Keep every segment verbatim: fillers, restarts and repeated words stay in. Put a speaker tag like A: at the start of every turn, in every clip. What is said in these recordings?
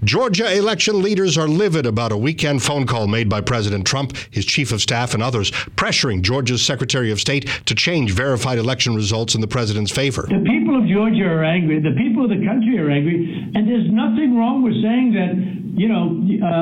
A: Georgia election leaders are livid about a weekend phone call made by President Trump, his chief of staff, and others, pressuring Georgia's Secretary of State to change verified election results in the president's favor.
B: The people of Georgia are angry. The people of the country are angry. And there's nothing wrong with saying that, you know,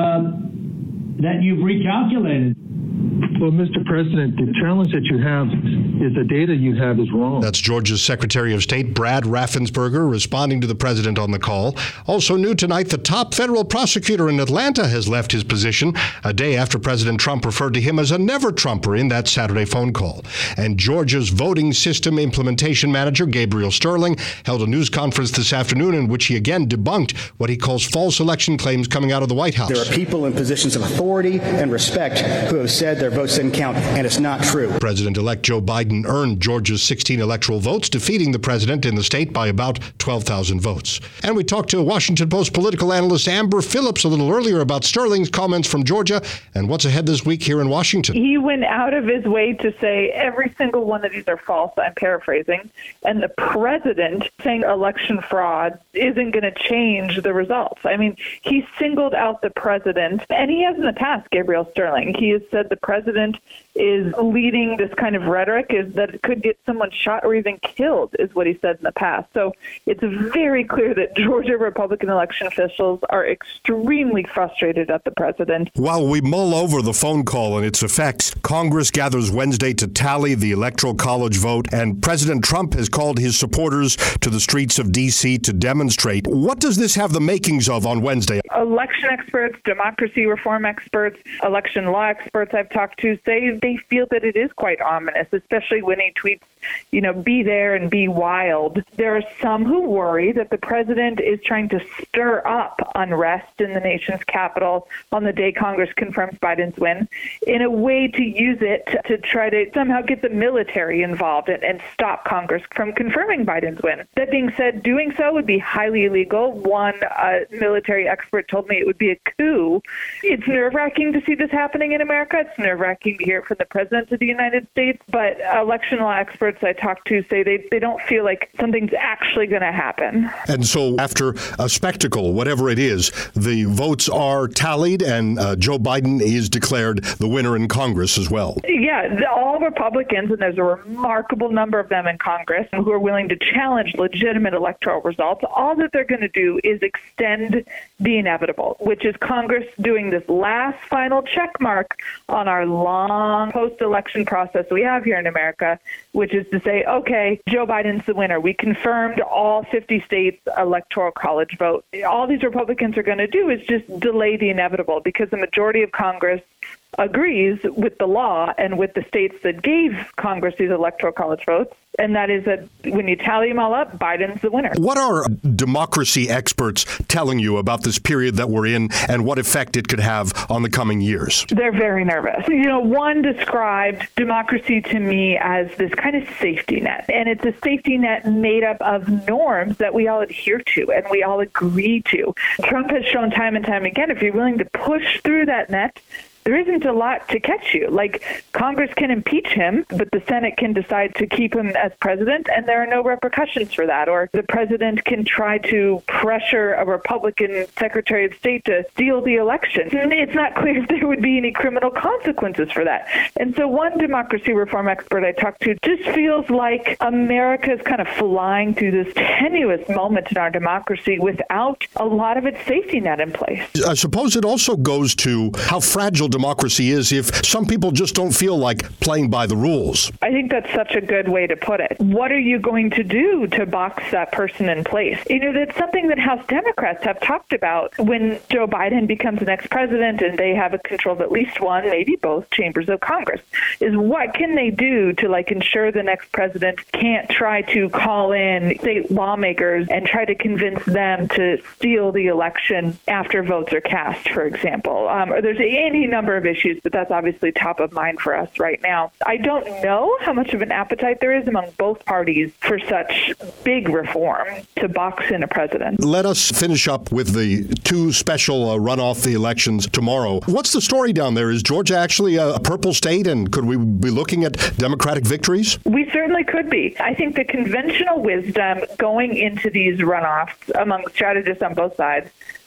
B: uh, that you've recalculated.
C: Well, Mister President, the challenge that you have is the data you have is wrong.
A: That's Georgia's Secretary of State, Brad Raffensperger, responding to the president on the call. Also new tonight, the top federal prosecutor in Atlanta has left his position a day after President Trump referred to him as a never-Trumper in that Saturday phone call. And Georgia's voting system implementation manager, Gabriel Sterling, held a news conference this afternoon in which he again debunked what he calls false election claims coming out of the White House.
D: There are people in positions of authority and respect who have said their votes didn't count, and it's not true.
A: President-elect Joe Biden earned Georgia's sixteen electoral votes, defeating the president in the state by about twelve thousand votes. And we talked to Washington Post political analyst Amber Phillips a little earlier about Sterling's comments from Georgia and what's ahead this week here in Washington.
E: He went out of his way to say every single one of these are false, I'm paraphrasing, and the president saying election fraud isn't going to change the results. I mean, he singled out the president, and he has in the past, Gabriel Sterling. He has said the president is leading this kind of rhetoric is that it could get someone shot or even killed, is what he said in the past. So it's very clear that Georgia Republican election officials are extremely frustrated at the president.
A: While we mull over the phone call and its effects, Congress gathers Wednesday to tally the Electoral College vote, and President Trump has called his supporters to the streets of D C to demonstrate. What does this have the makings of on Wednesday?
E: Election experts, democracy reform experts, election law experts I've talked to say they feel that it is quite ominous, especially when he tweets, you know, be there and be wild. There are some who worry that the president is trying to stir up unrest in the nation's capital on the day Congress confirms Biden's win in a way to use it to try to somehow get the military involved and, and stop Congress from confirming Biden's win. That being said, doing so would be highly illegal. One uh, military expert told me it would be a coup. It's nerve-wracking to see this happening in America. It's nerve-wracking to hear it from the president of the United States, but election law experts I talked to say they, they don't feel like something's actually going to happen.
A: And so after a spectacle, whatever it is, the votes are tallied and uh, Joe Biden is declared the winner in Congress as well.
E: Yeah, all Republicans, and there's a remarkable number of them in Congress, who are willing to challenge legitimate electoral results, all that they're going to do is extend the inevitable, which is Congress doing this last final check mark on our long post-election process we have here in America, which is to say, okay, Joe Biden's the winner. We confirmed all fifty states electoral college vote. All these Republicans are going to do is just delay the inevitable because the majority of Congress agrees with the law and with the states that gave Congress these electoral college votes, and that is that when you tally them all up, Biden's the winner.
A: What are democracy experts telling you about this period that we're in and what effect it could have on the coming years?
E: They're very nervous. You know, one described democracy to me as this kind of safety net, and it's a safety net made up of norms that we all adhere to and we all agree to. Trump has shown time and time again, if you're willing to push through that net, there isn't a lot to catch you. Like, Congress can impeach him, but the Senate can decide to keep him as president, and there are no repercussions for that. Or the president can try to pressure a Republican Secretary of State to steal the election. It's not clear if there would be any criminal consequences for that. And so one democracy reform expert I talked to just feels like America is kind of flying through this tenuous moment in our democracy without a lot of its safety net in place.
A: I suppose it also goes to how fragile democracy is if some people just don't feel like playing by the rules.
E: I think that's such a good way to put it. What are you going to do to box that person in place? You know, that's something that House Democrats have talked about when Joe Biden becomes the next president and they have a control of at least one, maybe both chambers of Congress, is what can they do to like ensure the next president can't try to call in state lawmakers and try to convince them to steal the election after votes are cast, for example. Um, or there's any number of issues, but that's obviously top of mind for us right now. I don't know how much of an appetite there is among both parties for such big reform to box in a president.
A: Let us finish up with the two special uh, runoff the elections tomorrow. What's the story down there? Is Georgia actually a, a purple state, and could we be looking at Democratic victories?
E: We certainly could be. I think the conventional wisdom going into these runoffs among strategists on both sides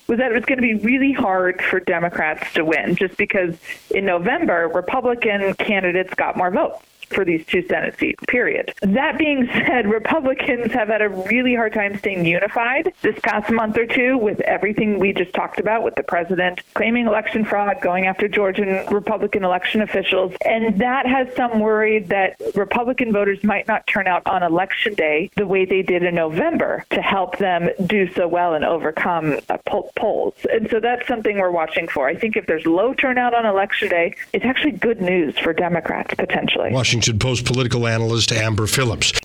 E: was that it was going to be really hard for Democrats to win, just because in November, Republican candidates got more votes for these two Senate seats, period. That being said, Republicans have had a really hard time staying unified this past month or two with everything we just talked about, with the president claiming election fraud, going after Georgian Republican election officials. And that has some worried that Republican voters might not turn out on Election Day the way they did in November to help them do so well and overcome uh, poll- polls. And so that's something we're watching for. I think if there's low turnout on Election Day, it's actually good news for Democrats, potentially.
A: Washington Post political analyst Amber Phillips.